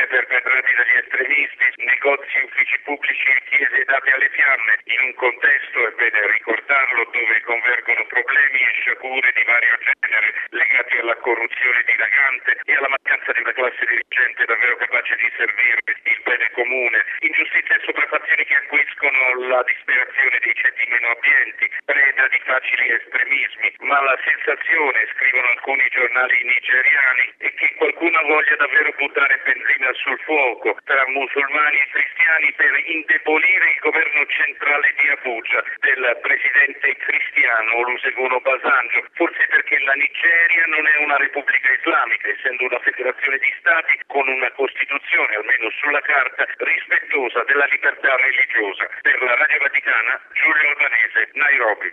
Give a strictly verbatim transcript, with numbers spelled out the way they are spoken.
perpetrati dagli estremisti, negozi e uffici pubblici e chiese date alle fiamme, in un contesto, è bene ricordarlo, dove convergono problemi e sciagure di vario genere, legati alla corruzione dilagante e alla mancanza di una classe dirigente davvero capace di servire il bene comune, ingiustizie e sopraffazioni che acquiscono la disperazione dei ceti meno abbienti, preda di facili estremismi, ma la sensazione, scrivono alcuni giornali nigeriani, è che qualcuno voglia davvero buttare benzina sul fuoco tra musulmani e cristiani per indebolire il governo centrale di Abuja del presidente cristiano Olusegun Obasanjo, forse perché la Nigeria non è una repubblica islamica, essendo una federazione di stati con una costituzione, almeno sulla carta, rispettosa della libertà religiosa. Per la Radio Vaticana, Giulio Albanese, Nairobi.